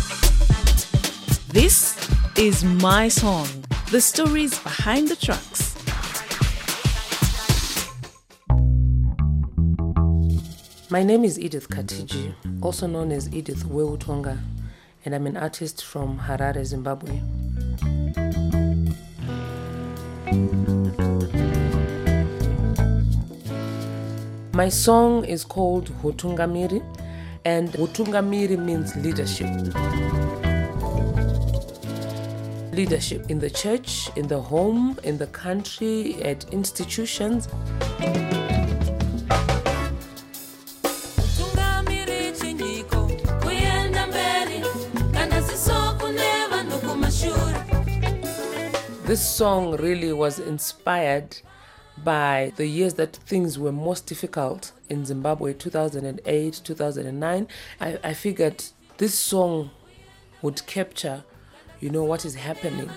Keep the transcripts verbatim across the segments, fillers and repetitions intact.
This is my song, the stories behind the tracks. My name is Edith Katiji, also known as Edith Weutonga, and I'm an artist from Harare, Zimbabwe. My song is called Hutungamiri, and Hutungamiri means leadership. Leadership in the church, in the home, in the country, at institutions. This song really was inspired by the years that things were most difficult in Zimbabwe, two thousand eight, two thousand nine. I, I figured this song would capture, you know, what is happening.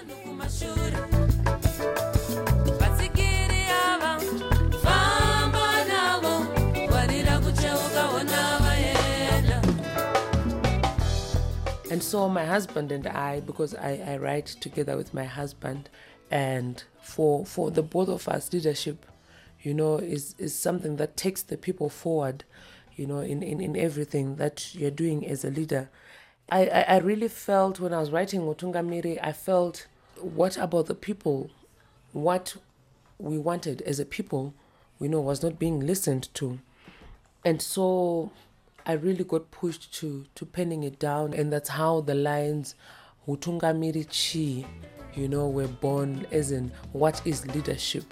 And so my husband and I, because I, I write together with my husband, and for for the both of us, leadership, you know, is, is something that takes the people forward, you know, in, in, in everything that you're doing as a leader. I, I, I really felt when I was writing Hutungamiri, I felt, what about the people? What we wanted as a people, you know, was not being listened to. And so I really got pushed to, to penning it down, and that's how the lines Hutungamiri Chi, you know, were born, as in, what is leadership?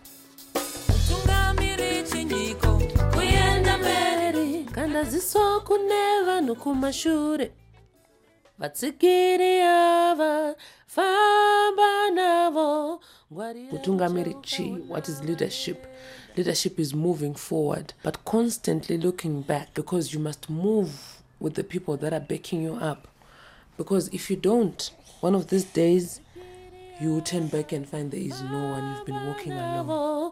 Hutungamiri Chi, what is leadership? Leadership is moving forward, but constantly looking back, because you must move with the people that are backing you up. Because if you don't, one of these days, you will turn back and find there is no one, you've been walking alone.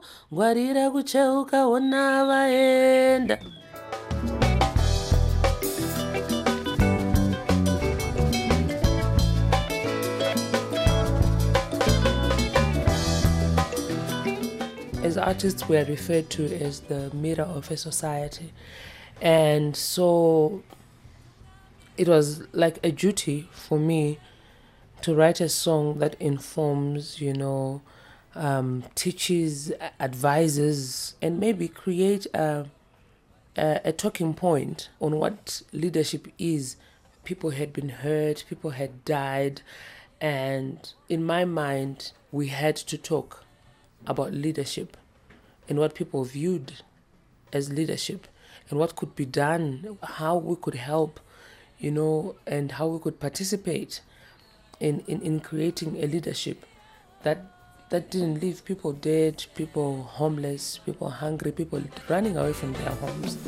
As artists, we are referred to as the mirror of a society. And so it was like a duty for me to write a song that informs, you know, um, teaches, advises, and maybe create a, a, a talking point on what leadership is. People had been hurt, people had died, and in my mind, we had to talk about leadership and what people viewed as leadership and what could be done, how we could help, you know, and how we could participate in, in, in creating a leadership that that didn't leave people dead, people homeless, people hungry, people running away from their homes.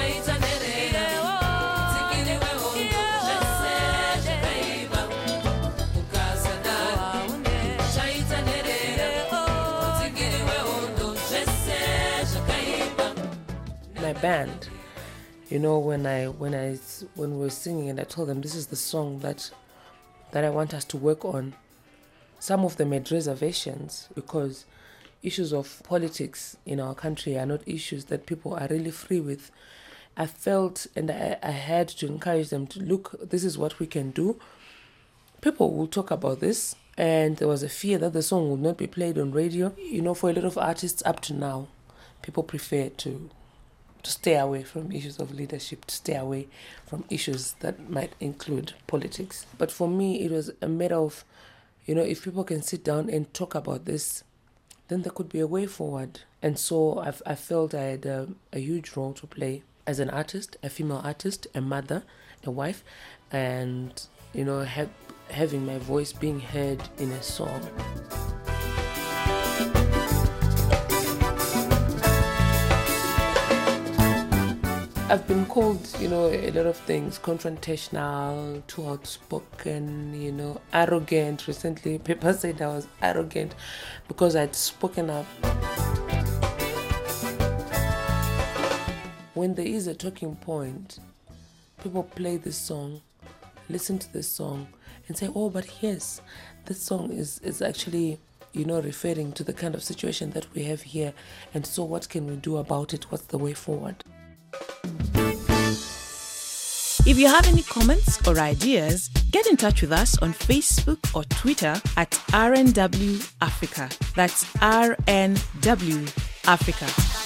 My band, you know, when I when I when we were singing, and I told them this is the song that that I want us to work on. Some of them had reservations because issues of politics in our country are not issues that people are really free with. I felt, and I, I had to encourage them to look, this is what we can do. People will talk about this, and there was a fear that the song would not be played on radio. You know, for a lot of artists up to now, people prefer to to stay away from issues of leadership, to stay away from issues that might include politics. But for me, it was a matter of, you know, if people can sit down and talk about this, then there could be a way forward. And so I've, I felt I had a, a huge role to play as an artist, a female artist, a mother, a wife, and, you know, ha- having my voice being heard in a song. I've been called, you know, a lot of things, confrontational, too outspoken, you know, arrogant. Recently, people said I was arrogant because I'd spoken up. When there is a talking point, people play this song, listen to this song and say, oh, but yes, this song is, is actually, you know, referring to the kind of situation that we have here. And so what can we do about it? What's the way forward? If you have any comments or ideas, get in touch with us on Facebook or Twitter at R N W Africa. That's R N W Africa.